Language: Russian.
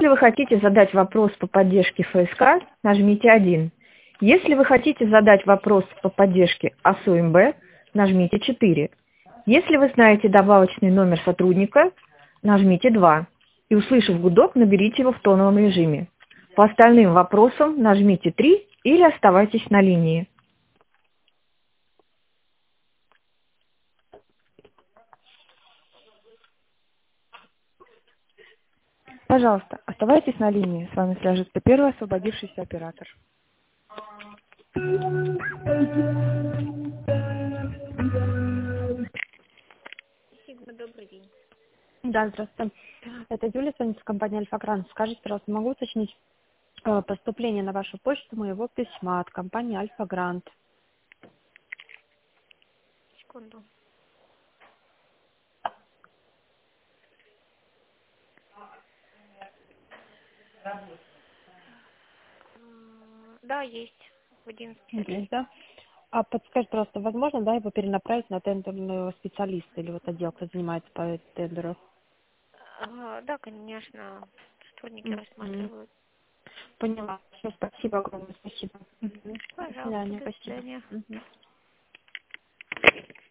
Если вы хотите задать вопрос по поддержке ФСК, нажмите 1. Если вы хотите задать вопрос по поддержке АСУМБ, нажмите 4. Если вы знаете добавочный номер сотрудника, нажмите 2. И, услышав гудок, наберите его в тоновом режиме. По остальным вопросам нажмите 3 или оставайтесь на линии. Пожалуйста, оставайтесь на линии. С вами свяжется первый освободившийся оператор. Сигма, добрый день. Да, здравствуйте. Это Юлия, звонит с компании Альфа-Грант. Скажите, пожалуйста, могу уточнить поступление на вашу почту моего письма от компании Альфа-Грант? Секунду. Да, есть. В 11 Есть, да? А подскажите, пожалуйста, возможно, да, его перенаправить на тендерного специалиста или вот отдел, кто занимается по тендеру? Да, конечно. Сотрудники Мгм. рассматривают. Поняла. Всё, спасибо огромное, спасибо. До Пожалуйста, свидания, до спасибо. свидания. Мгм.